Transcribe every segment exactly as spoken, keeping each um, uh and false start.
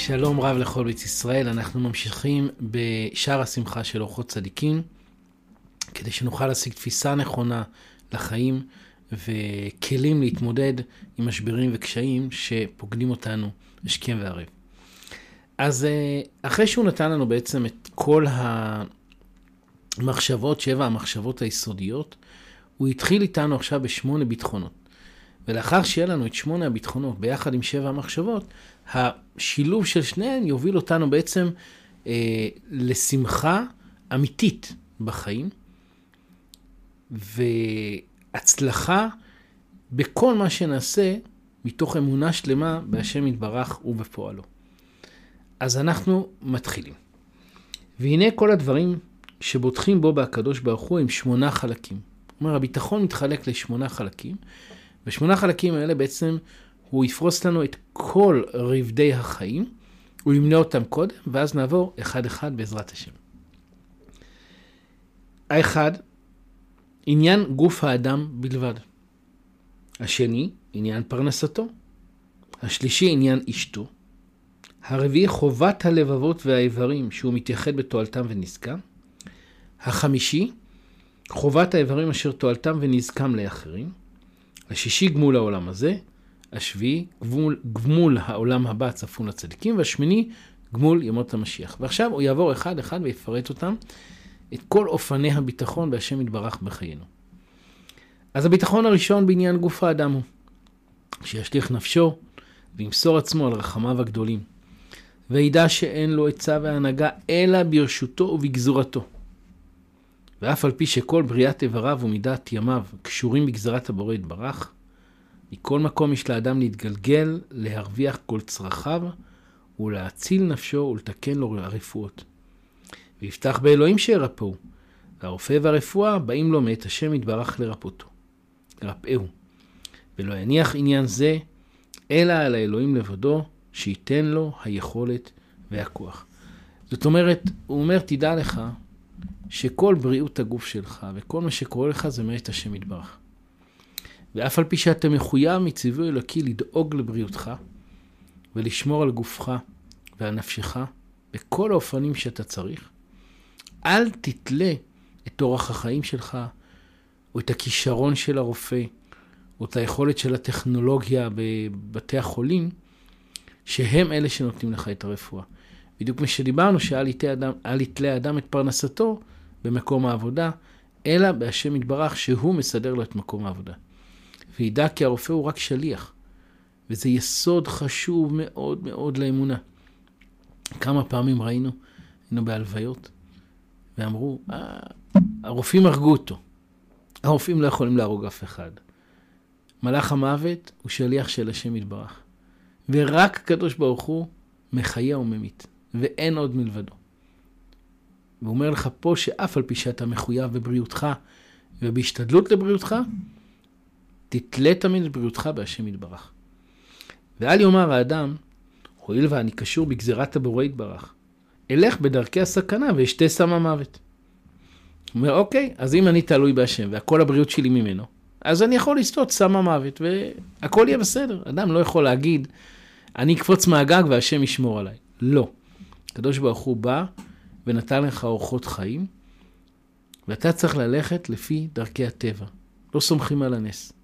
שלום רב לכל בית ישראל, אנחנו ממשיכים בשער השמחה של אורחות צדיקים, כדי שנוכל להשיג תפיסה נכונה לחיים וכלים להתמודד עם משברים וקשיים שפוקדים אותנו השכם והערב. אז אחרי שהוא נתן לנו בעצם את כל המחשבות, שבע המחשבות היסודיות, הוא התחיל איתנו עכשיו בשמונה ביטחונות. ולאחר שיהיה לנו את שמונה הביטחונות ביחד עם שבע המחשבות, השילוב של שניהם יוביל אותנו בעצם אה, לשמחה אמיתית בחיים, והצלחה בכל מה שנעשה מתוך אמונה שלמה בהשם יתברך ובפועלו. אז אנחנו מתחילים. והנה כל הדברים שבוטחים בו בהקדוש ברוך הוא עם שמונה חלקים. זאת אומרת, הביטחון מתחלק לשמונה חלקים, ושמונה חלקים האלה בעצם הוא יפרוס לנו את כל רבדי החיים, הוא ימנה אותם קודם, ואז נעבור אחד אחד בעזרת השם. האחד, עניין גוף האדם בלבד. השני, עניין פרנסתו. השלישי, עניין אשתו. הרביעי, חובת הלבבות והאיברים שהוא מתייחד בתועלתם ונזקם. החמישי, חובת האיברים אשר תועלתם ונזקם לאחרים. השישי, גמול העולם הזה. השביעי, גמול, גמול העולם הבא צפון לצדיקים. והשמיני, גמול ימות המשיח. ועכשיו הוא יעבור אחד אחד ויפרט אותם, את כל אופני הביטחון בהשם יתברך בחיינו. אז הביטחון הראשון בעניין גוף האדם הוא, שישליך נפשו וימסור עצמו על רחמיו הגדולים, וידע שאין לו עצה והנהגה אלא ברשותו ובגזורתו. ואף על פי שכל בריאת איבריו ומידת ימיו קשורים בגזרת הבורא יתברך, מכל מקום יש לאדם להתגלגל, להרוויח כל צרכיו, ולהציל נפשו ולתקן לו הרפואות. ויפתח באלוהים שירפאו, והרופא והרפואה באים לו מאת השם יתברך לרפאותו. לרפאהו. ולא יניח עניין זה, אלא על האלוהים לבדו, שייתן לו היכולת והכוח. זאת אומרת, הוא אומר, תדע לך, שכל בריאות הגוף שלך, וכל מה שקורה לך זה מאת השם יתברך. ואף על פי שאתה מחויב מציווי אלוקי לדאוג לבריאותך, ולשמור על גופך ועל נפשך, בכל האופנים שאתה צריך, אל תתלה את אורח החיים שלך, או את הכישרון של הרופא, או את היכולת של הטכנולוגיה בבתי החולים, שהם אלה שנותנים לך את הרפואה. בדיוק מה שדיברנו, שאל יתלה אדם את פרנסתו במקום העבודה, אלא בהשם יתברך שהוא מסדר לו את מקום העבודה. וידע כי הרופא הוא רק שליח, וזה יסוד חשוב מאוד מאוד לאמונה. כמה פעמים ראינו, היינו בהלוויות, ואמרו, אה, הרופאים הרגו אותו. הרופאים לא יכולים להרוג אף אחד. מלאך המוות הוא שליח של השם יתברך. ורק הקדוש ברוך הוא מחיה וממית. ואין עוד מלבדו. והוא אומר לך פה שאף על פי שאתה מחויב בבריאותך ובהשתדלות לבריאותך, תתלה תמיד בבריאותך בהשם יתברך. ואל יאמר האדם, הואיל ואני קשור בגזירת הבורא יתברך, אלך בדרכי הסכנה ואשתה סם המוות. הוא אומר, אוקיי, אז אם אני תלוי בהשם והכל הבריאות שלי ממנו, אז אני יכול לסתות סם המוות והכל יהיה בסדר. אדם לא יכול להגיד, אני אקפוץ מהגג והשם ישמור עליי. לא. הקדוש ברוך הוא בא ונתן לך אורחות חיים, ואתה צריך ללכת לפי דרכי הטבע. לא סומכים על הנס.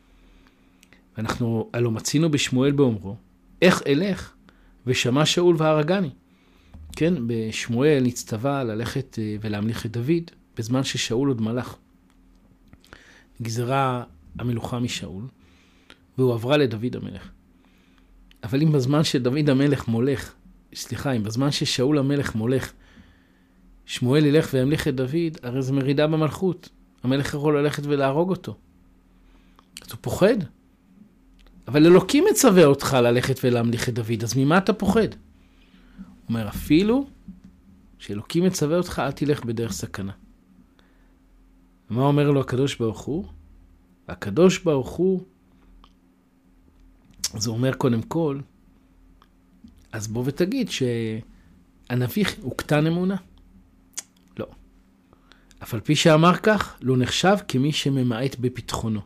ואנחנו הלא מצינו בשמואל באומרו, איך אלך ושמע שאול והרגני. כן, בשמואל נצטווה ללכת ולהמליך את דוד, בזמן ששאול עוד מלך. גזרה המלוכה משאול, והוא עברה לדוד המלך. אבל אם בזמן שדוד המלך מולך, סליחה, אם בזמן ששאול המלך מולך, שמואל ילך וימליך את דוד, הרי זה מרידה במלכות. המלך יכול ללכת ולהרוג אותו. אז הוא פוחד. אבל אלוקים מצווה אותך ללכת ולהמליך את דוד, אז ממה אתה פוחד? הוא אומר, אפילו שאלוקים מצווה אותך, אל תלך בדרך סכנה. ומה אומר לו הקדוש ברוך הוא? הקדוש ברוך הוא, אז הוא אומר קודם כל, אז בוא ותגיד שהנביא הוא קטן אמונה. לא. אף על פי שאמר כך, לא נחשב כמי שממעט בפתחונו.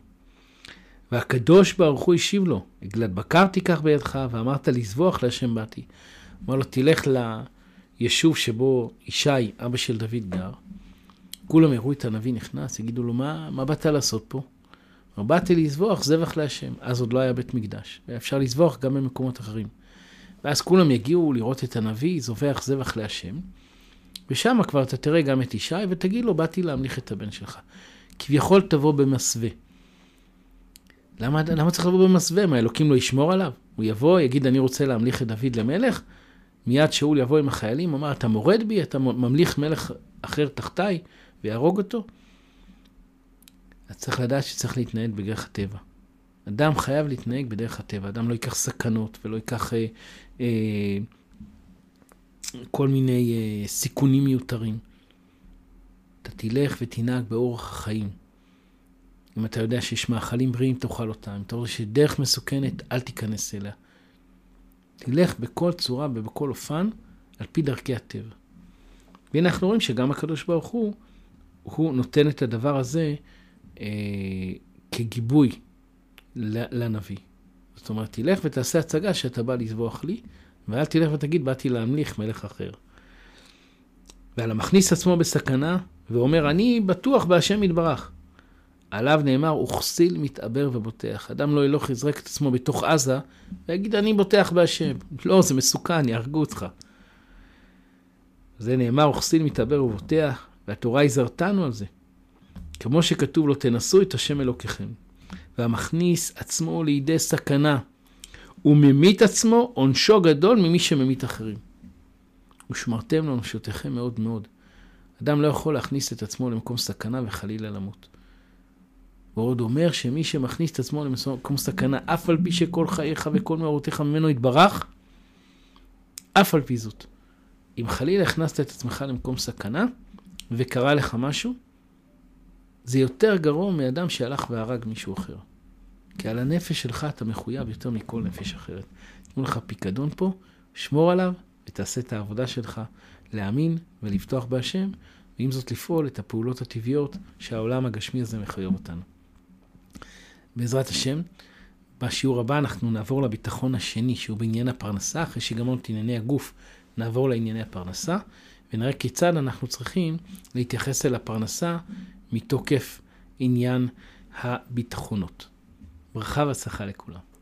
והקדוש ברוך הוא השיב לו, עגלת בקר תיקח בידך, ואמרת לזבוח להשם באתי. אמר לו, תלך ליישוב שבו ישי, אבא של דוד גר, כולם יראו את הנביא נכנס, יגידו לו, מה, מה באת לעשות פה? אמר, באתי לזבוח זבח להשם. אז עוד לא היה בית מקדש, ואפשר לזבוח גם במקומות אחרים. ואז כולם יגיעו לראות את הנביא, זובח זבח להשם, ושם כבר אתה תראה גם את ישי, ותגיד לו, באתי להמליך את הבן שלך. כביכול תבוא במסווה. למה, למה צריך לבוא במסווה? מה, אלוקים לא ישמור עליו? הוא יבוא, יגיד, אני רוצה להמליך את דוד למלך, מיד שאול יבוא עם החיילים, אמר, אתה מורד בי, אתה ממליך מלך אחר תחתיי, ויהרוג אותו. אז צריך לדעת שצריך להתנהג בדרך הטבע. אדם חייב להתנהג בדרך הטבע. אדם לא ייקח סכנות, ולא ייקח אה, אה, כל מיני אה, סיכונים מיותרים. אתה תלך ותנהג באורח החיים. אם אתה יודע שיש מאכלים בריאים, תאכל אותם. אם אתה רואה שדרך מסוכנת, אל תיכנס אליה. תלך בכל צורה ובכל אופן, על פי דרכי הטבע. והנה אנחנו רואים שגם הקדוש ברוך הוא, הוא נותן את הדבר הזה אה, כגיבוי לנביא. זאת אומרת, תלך ותעשה הצגה שאתה בא לזבוח לי, ואל תלך ותגיד, באתי להמליך מלך אחר. ועל המכניס עצמו בסכנה, ואומר, אני בטוח בהשם יתברך. עליו נאמר, וכסיל מתעבר ובוטח. אדם לא ילוך יזרק את עצמו בתוך עזה, ויגיד, אני בוטח בהשם. לא, זה מסוכן, יהרגו אותך. זה נאמר, וכסיל מתעבר ובוטח, והתורה יזרתנו על זה. כמו שכתוב לו, תנסו את השם אלוקיכם. והמכניס עצמו לידי סכנה, וממית עצמו עונשו גדול ממי שממית אחרים. ושמרתם לו נפשותיכם מאוד מאוד. אדם לא יכול להכניס את עצמו למקום סכנה וחלילה למות. ועוד אומר שמי שמכניס את עצמו למקום סכנה, אף על פי שכל חייך וכל מאורותיך ממנו יתברך, אף על פי זאת. אם חלילה הכנסת את עצמך למקום סכנה, וקרה לך משהו, זה יותר גרוע מאדם שהלך והרג מישהו אחר. כי על הנפש שלך אתה מחויב יותר מכל נפש אחרת. תנו לך פיקדון פה, שמור עליו, ותעשה את העבודה שלך להאמין ולפתוח בהשם, ועם זאת לפעול את הפעולות הטבעיות שהעולם הגשמי הזה מחייב אותנו. בעזרת השם, בשיעור הבא אנחנו נעבור לביטחון השני, שהוא בעניין הפרנסה. אחרי שגמרנו את ענייני הגוף, נעבור לענייני הפרנסה, ונראה כיצד אנחנו צריכים להתייחס אל הפרנסה מתוקף עניין הביטחונות. ברכה והצלחה לכולם.